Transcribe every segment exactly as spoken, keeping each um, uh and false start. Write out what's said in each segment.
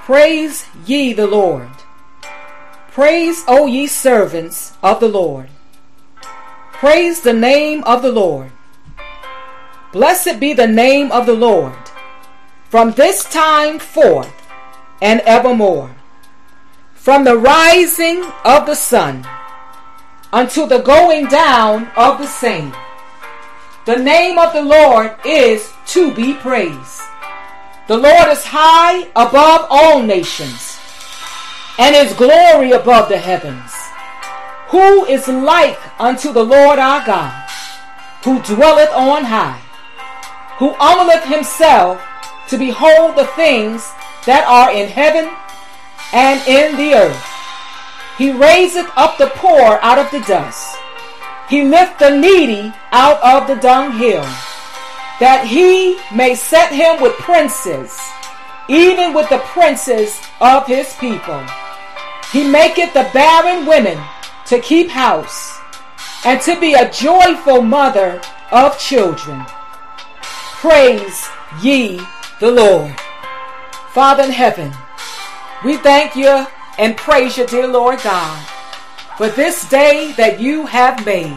Praise ye the Lord. Praise, O ye servants of the Lord. Praise the name of the Lord. Blessed be the name of the Lord, from this time forth and evermore. From the rising of the sun unto the going down of the same, the name of the Lord is to be praised. The Lord is high above all nations, and his glory above the heavens. Who is like unto the Lord our God, who dwelleth on high, who humbleth himself to behold the things that are in heaven and in the earth? He raiseth up the poor out of the dust. He lifteth the needy out of the dunghill, that he may set him with princes, even with the princes of his people. He maketh the barren women to keep house, and to be a joyful mother of children. Praise ye the Lord. Father in heaven, we thank you and praise you, dear Lord God, for this day that you have made.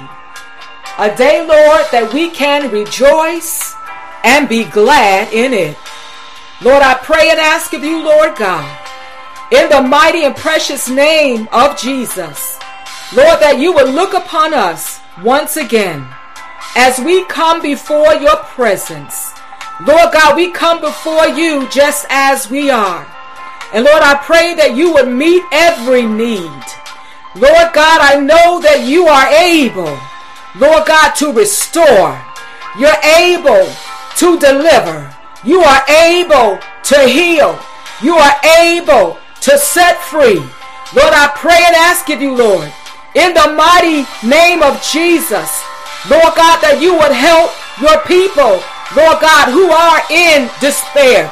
A day, Lord, that we can rejoice and be glad in it. Lord, I pray and ask of you, Lord God, in the mighty and precious name of Jesus, Lord, that you would look upon us once again as we come before your presence. Lord God, we come before you just as we are. And Lord, I pray that you would meet every need. Lord God, I know that you are able, Lord God, to restore. You're able to deliver. You are able to heal. You are able to set free. Lord, I pray and ask of you, Lord, in the mighty name of Jesus, Lord God, that you would help your people, Lord God, who are in despair.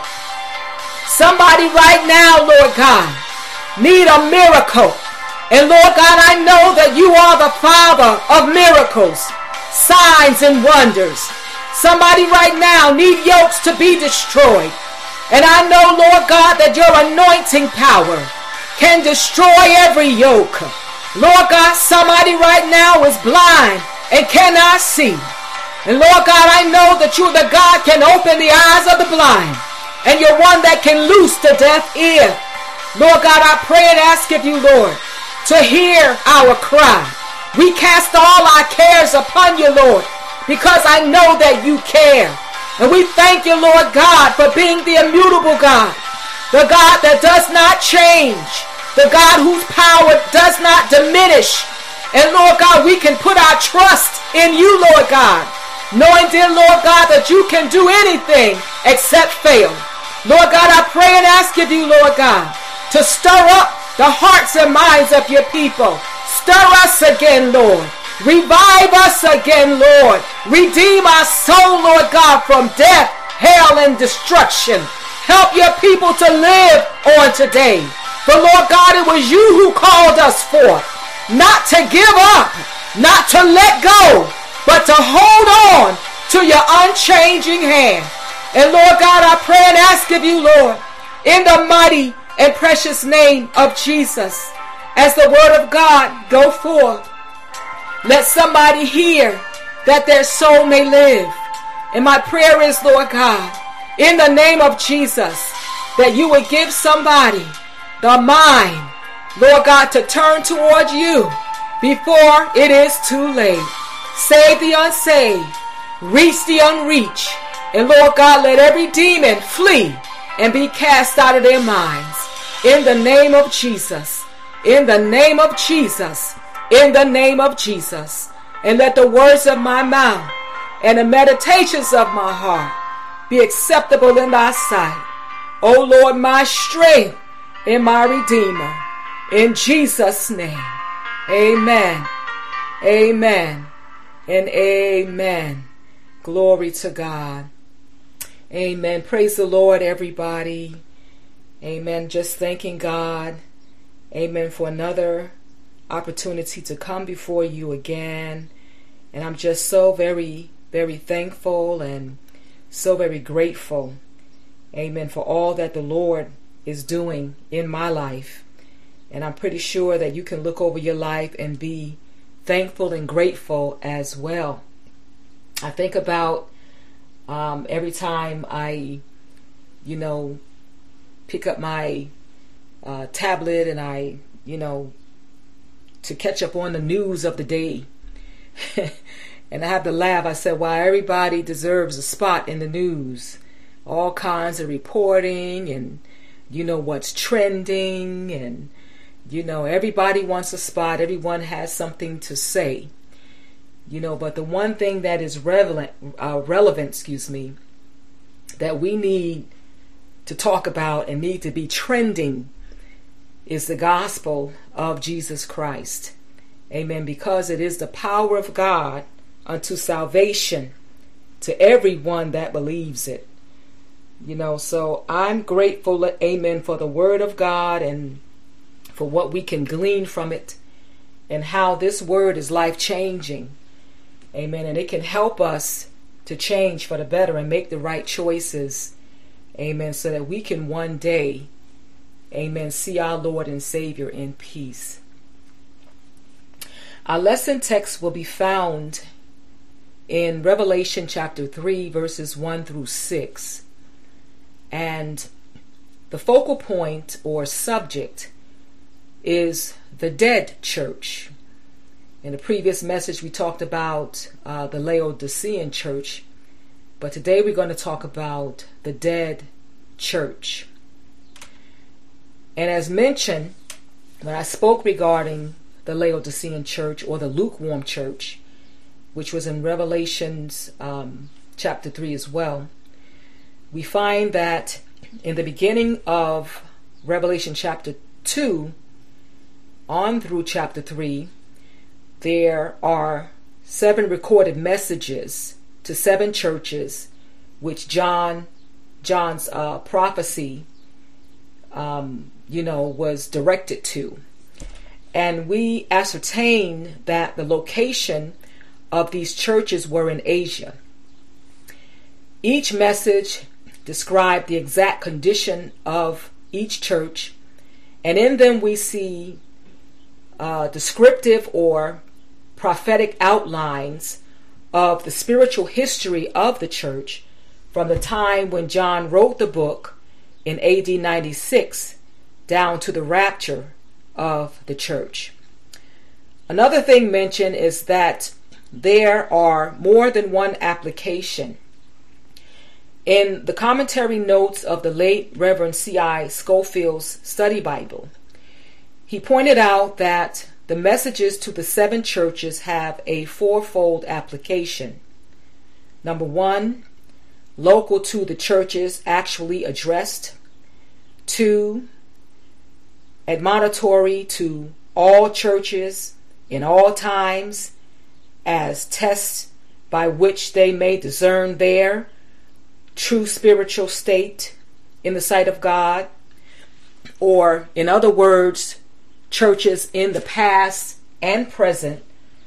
Somebody right now, Lord God, need a miracle. And Lord God, I know that you are the Father of miracles, signs and wonders. Somebody right now need yokes to be destroyed. And I know, Lord God, that your anointing power can destroy every yoke. Lord God, somebody right now is blind and cannot see. And Lord God, I know that you're the God can open the eyes of the blind, and you're one that can loose the deaf ear. Lord God, I pray and ask of you, Lord, to hear our cry. We cast all our cares upon you, Lord, because I know that you care. And we thank you, Lord God, for being the immutable God, the God that does not change, the God whose power does not diminish. And Lord God, we can put our trust in you, Lord God, knowing, dear Lord God, that you can do anything except fail. Lord God, I pray and ask of you, Lord God, to stir up the hearts and minds of your people. Stir us again, Lord. Revive us again, Lord. Redeem our soul, Lord God, from death, hell, and destruction. Help your people to live on today. For Lord God, it was you who called us forth, not to give up, not to let go, but to hold on to your unchanging hand. And Lord God, I pray and ask of you, Lord, in the mighty and precious name of Jesus, as the word of God go forth, let somebody hear that their soul may live. And my prayer is, Lord God, in the name of Jesus, that you would give somebody the mind, Lord God, to turn towards you before it is too late. Save the unsaved, reach the unreached, and Lord God, let every demon flee and be cast out of their minds. In the name of Jesus, in the name of Jesus, in the name of Jesus. And let the words of my mouth and the meditations of my heart be acceptable in thy sight, O Lord, my strength and my redeemer. In Jesus' name, amen, amen, and amen. Glory to God. Amen. Praise the Lord, everybody. Amen. Just thanking God, amen, for another opportunity to come before you again. And I'm just so very, very thankful and so very grateful, amen, for all that the Lord is doing in my life. And I'm pretty sure that you can look over your life and be thankful and grateful as well. I think about um, every time I, you know, pick up my uh, tablet and I, you know, to catch up on the news of the day. And I have to laugh. I said, well, everybody deserves a spot in the news. All kinds of reporting and, you know, what's trending. And, you know, everybody wants a spot. Everyone has something to say. You know, but the one thing that is relevant, uh, relevant, excuse me, that we need to talk about and need to be trending is the gospel of Jesus Christ. Amen. Because it is the power of God unto salvation to everyone that believes it. You know, so I'm grateful, amen, for the word of God and for what we can glean from it and how this word is life-changing. Amen. And it can help us to change for the better and make the right choices. Amen. So that we can one day, amen, see our Lord and Savior in peace. Our lesson text will be found in Revelation chapter three, verses one through six. And the focal point or subject is the dead church. In the previous message, we talked about uh, the Laodicean church, but today we're going to talk about the dead church. And as mentioned, when I spoke regarding the Laodicean church or the lukewarm church, which was in Revelations um, chapter three as well, we find that in the beginning of Revelation chapter two on through chapter three, there are seven recorded messages to seven churches, which John, John's uh, prophecy, um, you know, was directed to. And we ascertain that the location of these churches were in Asia. Each message described the exact condition of each church, and in them we see uh, descriptive or prophetic outlines of the spiritual history of the church from the time when John wrote the book in A D ninety-six down to the rapture of the church. Another thing mentioned is that there are more than one application. In the commentary notes of the late Reverend C I Scofield's study Bible, he pointed out that the messages to the seven churches have a fourfold application. Number one, local to the churches actually addressed. Two, admonitory to all churches in all times as tests by which they may discern their true spiritual state in the sight of God. Or, in other words, churches in the past and present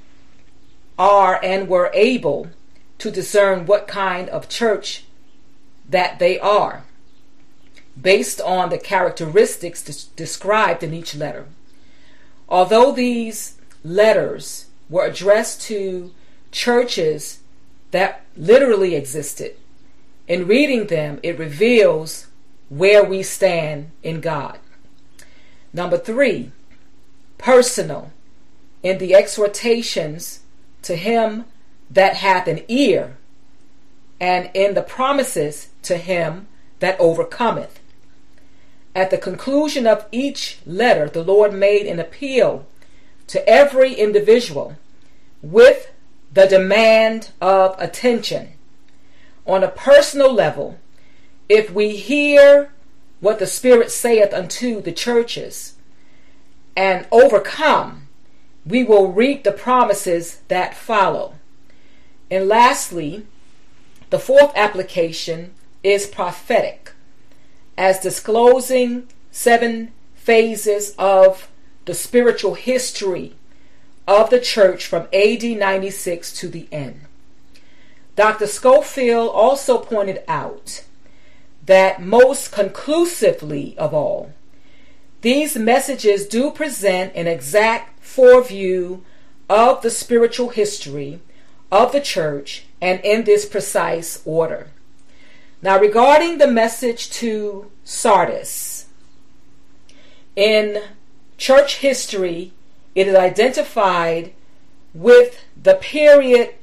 are and were able to discern what kind of church that they are based on the characteristics des- described in each letter. Although these letters were addressed to churches that literally existed, in reading them, it reveals where we stand in God. Number three, personal, in the exhortations to him that hath an ear, and in the promises to him that overcometh. At the conclusion of each letter, the Lord made an appeal to every individual with the demand of attention. On a personal level, if we hear what the Spirit saith unto the churches and overcome, we will reap the promises that follow. And lastly, the fourth application is prophetic, as disclosing seven phases of the spiritual history of the church from A D ninety-six to the end. Doctor Scofield also pointed out that most conclusively of all, these messages do present an exact foreview of the spiritual history of the church, and in this precise order. Now, regarding the message to Sardis, in church history, it is identified with the period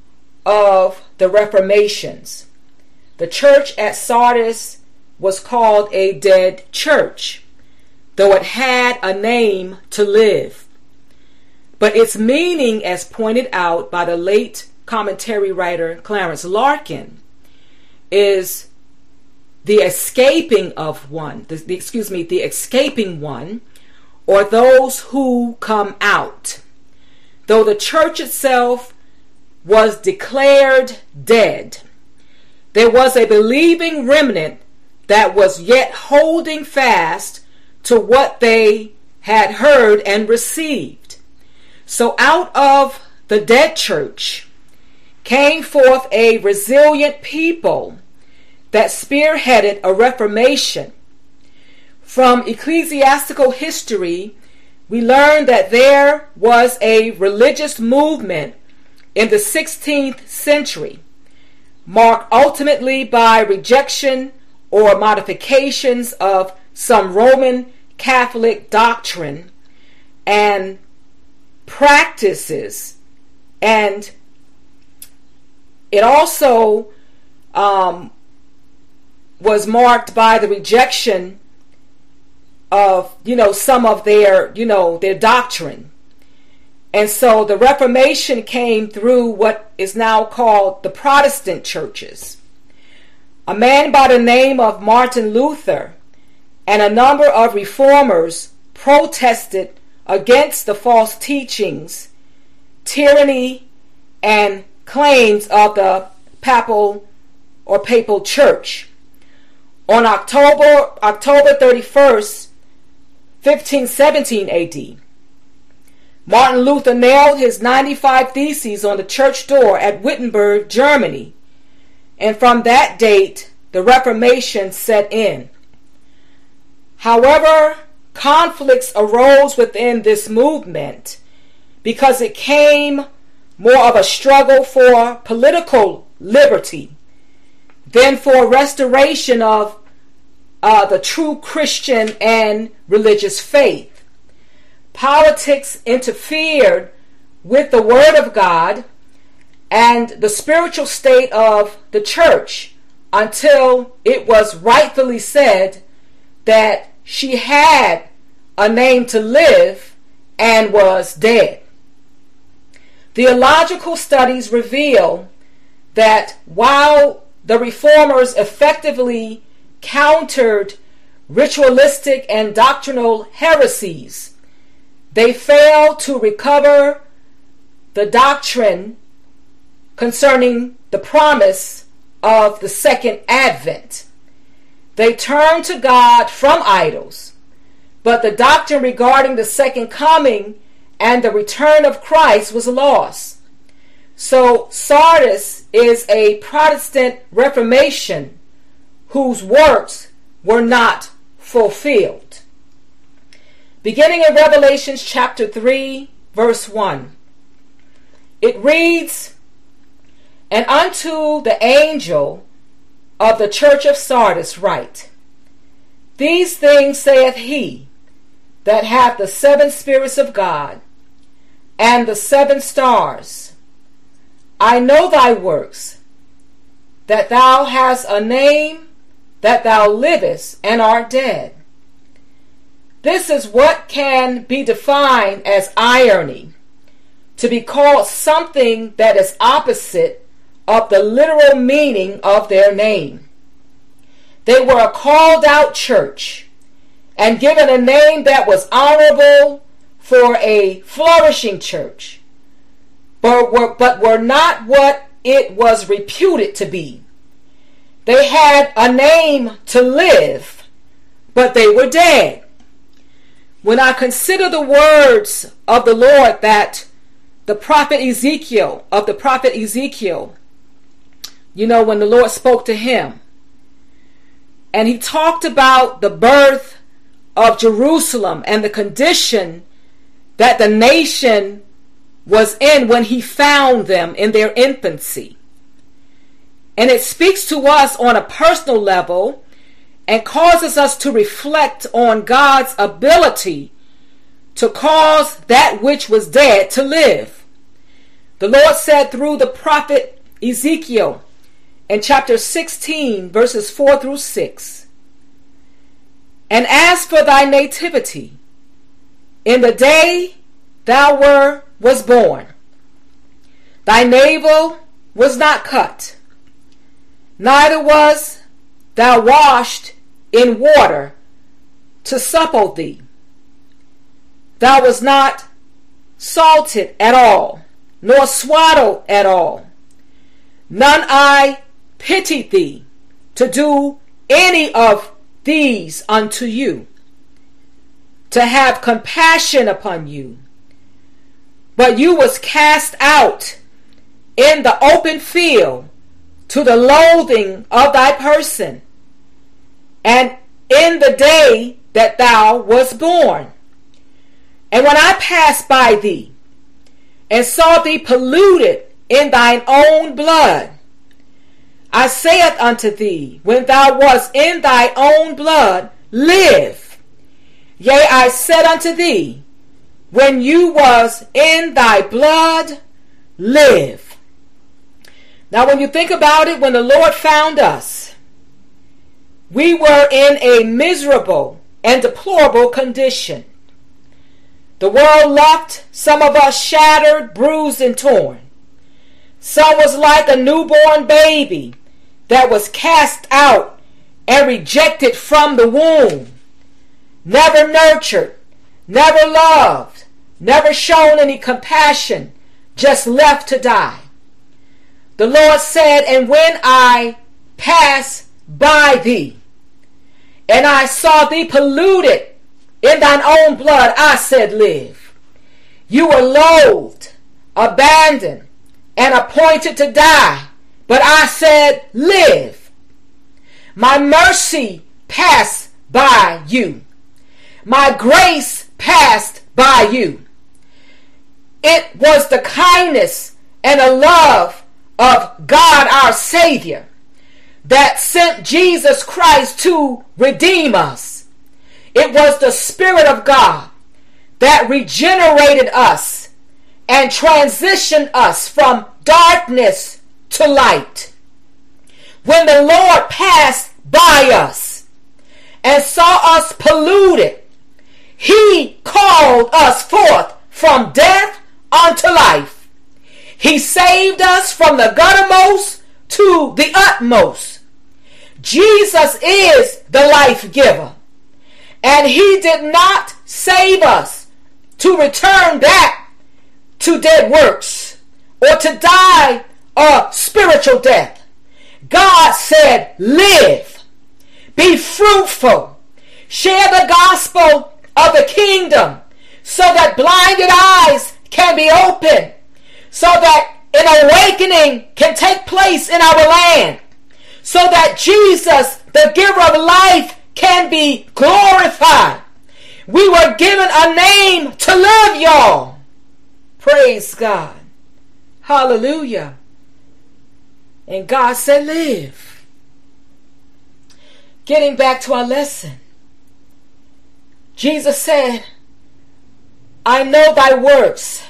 of the Reformations. The church at Sardis was called a dead church, though it had a name to live. But its meaning, as pointed out by the late commentary writer Clarence Larkin, is the escaping of one, the, the, excuse me, the escaping one, or those who come out. Though the church itself was declared dead, there was a believing remnant that was yet holding fast to what they had heard and received. So out of the dead church came forth a resilient people that spearheaded a reformation. From ecclesiastical history, we learn that there was a religious movement in the sixteenth century, marked ultimately by rejection or modifications of some Roman Catholic doctrine and practices, and it also um, was marked by the rejection of, you know, some of their, you know, their doctrine. And so the Reformation came through what is now called the Protestant churches. A man by the name of Martin Luther and a number of reformers protested against the false teachings, tyranny, and claims of the papal or papal church. On October October thirty-first, fifteen seventeen A D, Martin Luther nailed his ninety-five Theses on the church door at Wittenberg, Germany, and from that date, the Reformation set in. However, conflicts arose within this movement because it came more of a struggle for political liberty than for restoration of uh, the true Christian and religious faith. Politics interfered with the Word of God and the spiritual state of the church until it was rightfully said that she had a name to live and was dead. Theological studies reveal that while the reformers effectively countered ritualistic and doctrinal heresies, they failed to recover the doctrine concerning the promise of the second advent. They turned to God from idols, but the doctrine regarding the second coming and the return of Christ was lost. So Sardis is a Protestant Reformation whose works were not fulfilled. Beginning in Revelation chapter three, verse one, it reads, "And unto the angel of the church of Sardis write, These things saith he that hath the seven spirits of God and the seven stars. I know thy works, that thou hast a name, that thou livest and art dead. This is what can be defined as irony, to be called something that is opposite of the literal meaning of their name. They were a called out church and given a name that was honorable for a flourishing church, but were, but were not what it was reputed to be. They had a name to live, but they were dead. When I consider the words of the Lord that the prophet Ezekiel, of the prophet Ezekiel, you know, when the Lord spoke to him, And he talked about the birth of Jerusalem and the condition that the nation was in when he found them in their infancy. And it speaks to us on a personal level and causes us to reflect on God's ability to cause that which was dead to live. The Lord said through the prophet Ezekiel in chapter sixteen, verses four through six, "And as for thy nativity, in the day thou were was born, thy navel was not cut, neither was thou washed in water to supple thee. Thou was not salted at all, nor swaddled at all. None I pitied thee to do any of these unto you, to have compassion upon you. But you was cast out in the open field to the loathing of thy person, and in the day that thou wast born. And when I passed by thee, and saw thee polluted in thine own blood, I saith unto thee, when thou wast in thy own blood, live. Yea, I said unto thee, when you was in thy blood, live." Now when you think about it, when the Lord found us, we were in a miserable and deplorable condition. The world left some of us shattered, bruised, and torn. Some was like a newborn baby that was cast out and rejected from the womb, never nurtured, never loved, never shown any compassion, just left to die. The Lord said, "And when I passed by thee, and I saw thee polluted in thine own blood, I said, live. You were loathed, abandoned, and appointed to die, but I said, live. My mercy passed by you. My grace passed by you." It was the kindness and the love of God our Savior that sent Jesus Christ to redeem us. It was the Spirit of God that regenerated us and transitioned us from darkness to light. When the Lord passed by us and saw us polluted, he called us forth from death unto life. He saved us from the guttermost to the utmost. Jesus is the life giver, and he did not save us to return back to dead works or to die a spiritual death. God said, live, be fruitful, share the gospel of the kingdom so that blinded eyes can be opened, so that an awakening can take place in our land, so that Jesus, the giver of life, can be glorified. We were given a name to live, y'all. Praise God. Hallelujah. And God said, live. Getting back to our lesson, Jesus said, I know thy works,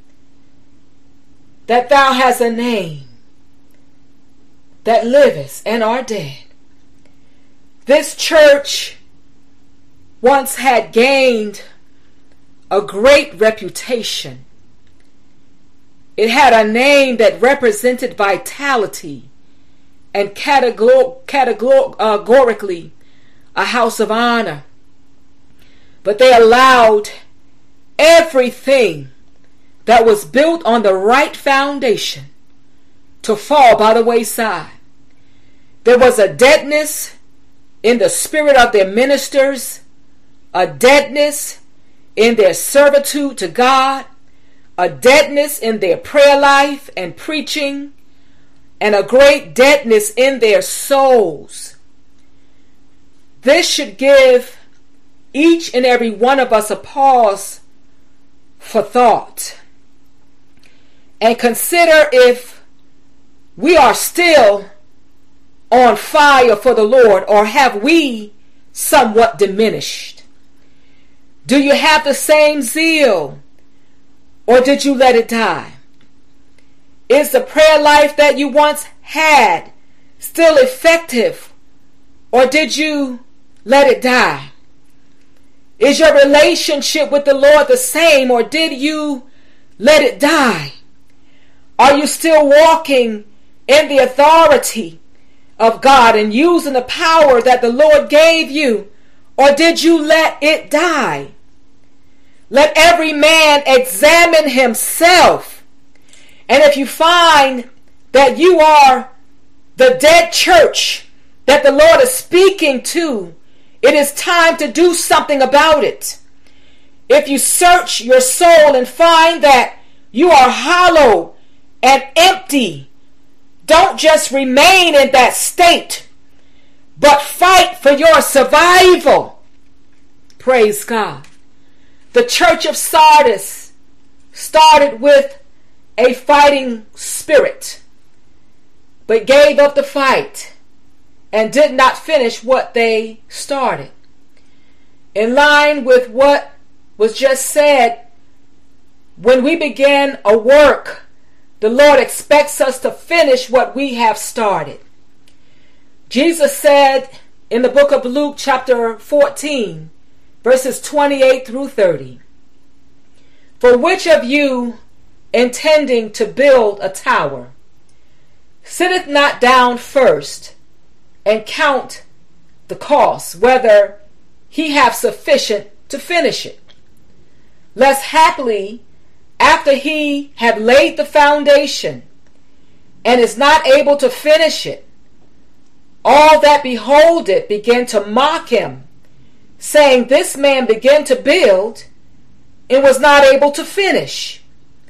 that thou hast a name, that livest and are dead. This church once had gained a great reputation. It had a name that represented vitality and categor- categorically a house of honor. But they allowed everything that was built on the right foundation to fall by the wayside. There was a deadness in the spirit of their ministers, a deadness in their servitude to God, a deadness in their prayer life and preaching, and a great deadness in their souls. this should give each and every one of us a pause for thought and consider if we are still on fire for the Lord, or have we somewhat diminished? Do you have the same zeal, or did you let it die? Is the prayer life that you once had still effective, or did you let it die? Is your relationship with the Lord the same, or did you let it die? Are you still walking in the authority of God and using the power that the Lord gave you, or did you let it die? Let every man examine himself. And if you find that you are the dead church that the Lord is speaking to, it is time to do something about it. If you search your soul and find that you are hollow and empty, don't just remain in that state, but fight for your survival. Praise God. The church of Sardis started with a fighting spirit, but gave up the fight and did not finish what they started. In line with what was just said, when we begin a work, the Lord expects us to finish what we have started. Jesus said in the book of Luke chapter fourteen, verses twenty-eight through thirty, "For which of you, intending to build a tower, sitteth not down first and count the cost, whether he have sufficient to finish it? Lest haply, after he had laid the foundation and is not able to finish it, all that behold it begin to mock him, saying, This man began to build and was not able to finish.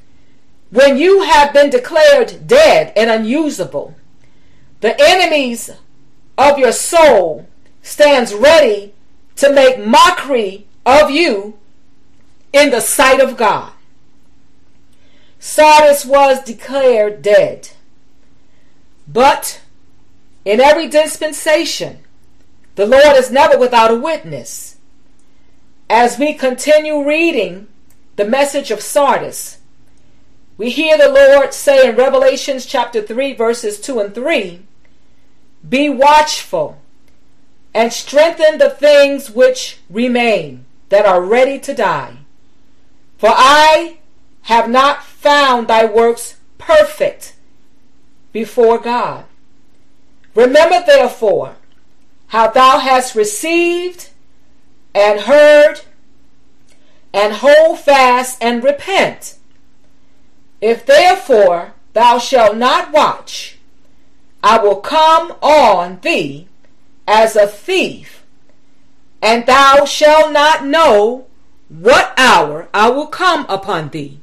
When you have been declared dead and unusable, the enemies of your soul stands ready to make mockery of you in the sight of God." Sardis was declared dead. But in every dispensation, the Lord is never without a witness. As we continue reading the message of Sardis, we hear the Lord say in Revelation chapter three, verses two and three, "Be watchful and strengthen the things which remain that are ready to die. For I have not found thy works perfect before God. Remember therefore how thou hast received and heard, and hold fast and repent. If therefore thou shalt not watch, I will come on thee as a thief, and thou shalt not know what hour I will come upon thee."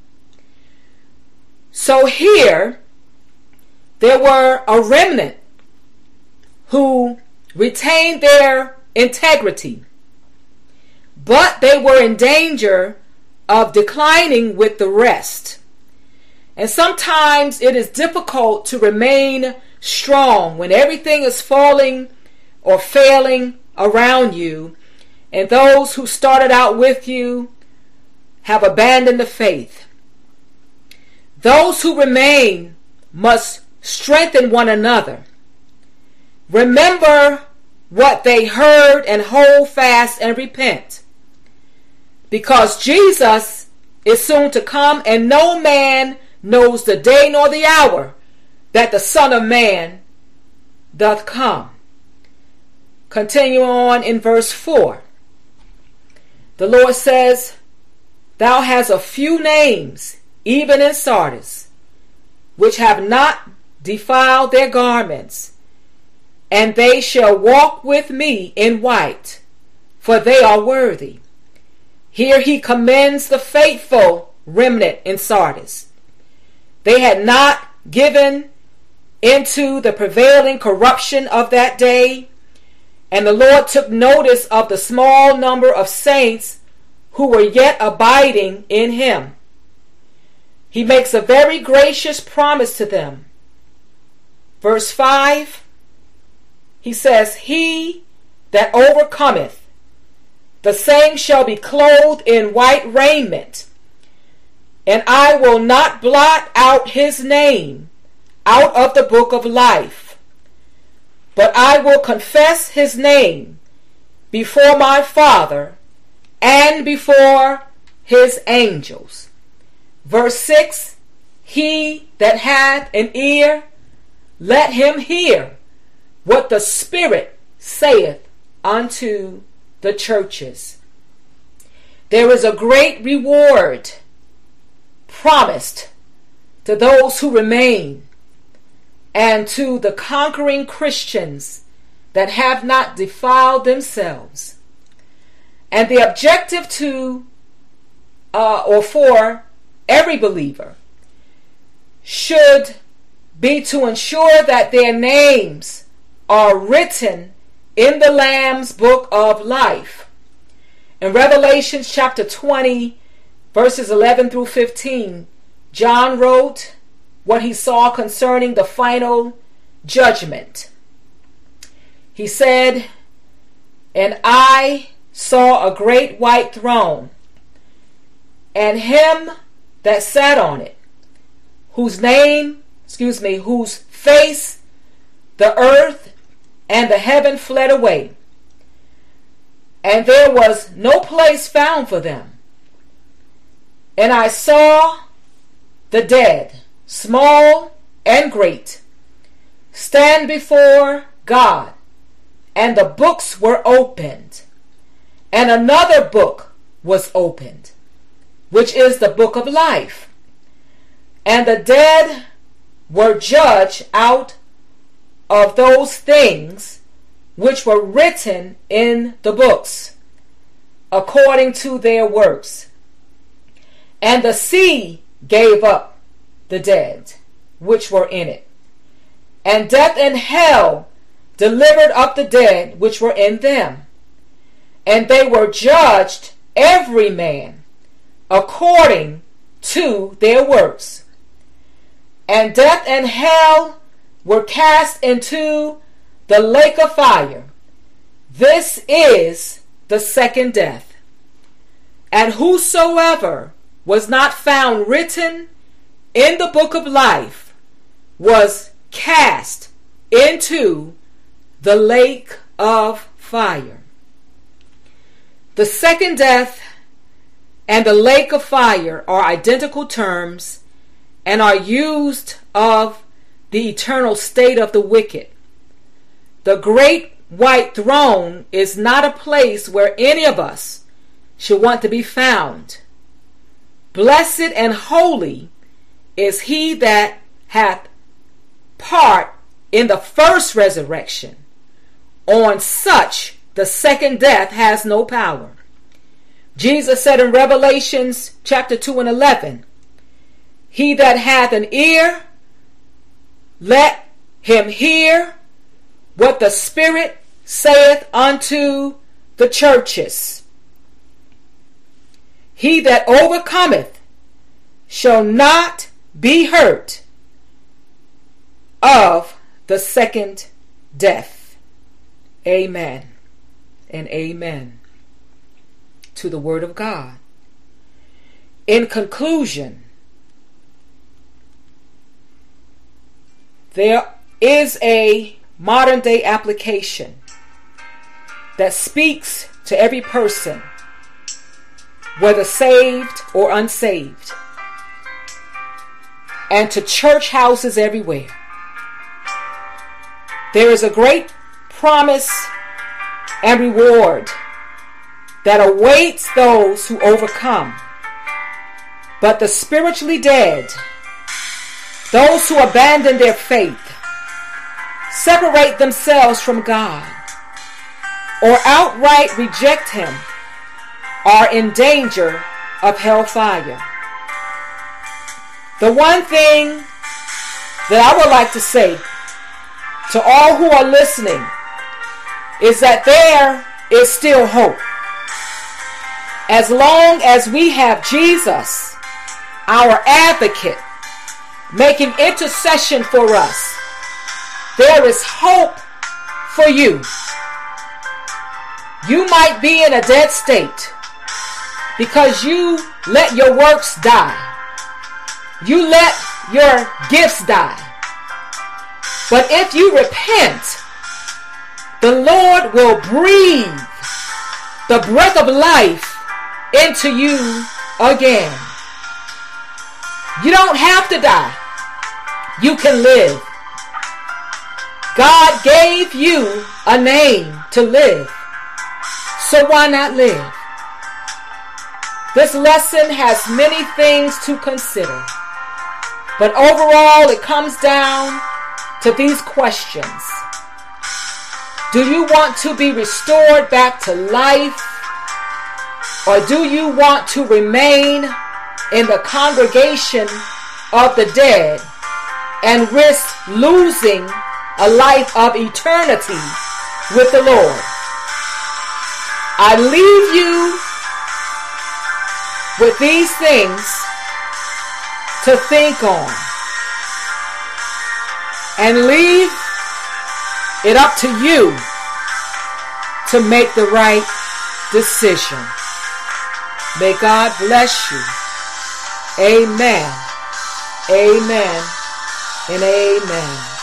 So here, there were a remnant who retained their integrity, but they were in danger of declining with the rest. And sometimes it is difficult to remain strong when everything is falling or failing around you, and those who started out with you have abandoned the faith. Those who remain must strengthen one another. Remember what they heard and hold fast and repent. Because Jesus is soon to come, and no man knows the day nor the hour that the Son of Man doth come. Continue on in verse four. The Lord says, "Thou hast a few names, even in Sardis, which have not defiled their garments, and they shall walk with me in white, for they are worthy." Here he commends the faithful remnant in Sardis. They had not given into the prevailing corruption of that day, And the Lord took notice of the small number of saints who were yet abiding in him. He makes a very gracious promise to them. Verse five, he says, he that overcometh, the same shall be clothed in white raiment, and I will not blot out his name out of the book of life, but I will confess his name before my Father and before his angels. Verse six, he that hath an ear, let him hear what the Spirit saith unto the churches. There is a great reward promised to those who remain and to the conquering Christians that have not defiled themselves. And the objective to uh, or for every believer should be to ensure that their names are written in the Lamb's book of life. In Revelation chapter twenty, verses eleven through fifteen, John wrote what he saw concerning the final judgment. He said, and I saw a great white throne, and him that sat on it, whose name, excuse me, whose face the earth and the heaven fled away, and there was no place found for them. And I saw the dead, small and great, stand before God, and the books were opened, and another book was opened, which is the book of life. And the dead were judged out of those things which were written in the books, according to their works. And the sea gave up the dead which were in it, and death and hell delivered up the dead which were in them. And they were judged every man according to their works. And death and hell were cast into the lake of fire. This is the second death. And whosoever was not found written in the book of life was cast into the lake of fire. The second death and the lake of fire are identical terms and are used of the eternal state of the wicked. The great white throne is not a place where any of us should want to be found. Blessed and holy is he that hath part in the first resurrection. On such the second death has no power. Jesus said in Revelations chapter two and eleven, he that hath an ear, let him hear what the Spirit saith unto the churches. He that overcometh shall not be hurt of the second death. Amen and amen to the word of God. In conclusion, there is a modern day application that speaks to every person, whether saved or unsaved, and to church houses everywhere. There is a great promise and reward that awaits those who overcome. But the spiritually dead, those who abandon their faith, separate themselves from God, or outright reject Him, are in danger of hellfire. The one thing that I would like to say to all who are listening is that there is still hope. As long as we have Jesus, our advocate, making intercession for us, there is hope for you. You might be in a dead state because you let your works die. You let your gifts die. But if you repent, the Lord will breathe the breath of life into you again. You don't have to die. You can live. God gave you a name to live. So why not live? This lesson has many things to consider. But overall, it comes down to these questions. Do you want to be restored back to life? Or do you want to remain in the congregation of the dead and risk losing a life of eternity with the Lord? I leave you with these things to think on, and leave it up to you to make the right decision. May God bless you. Amen. Amen and amen.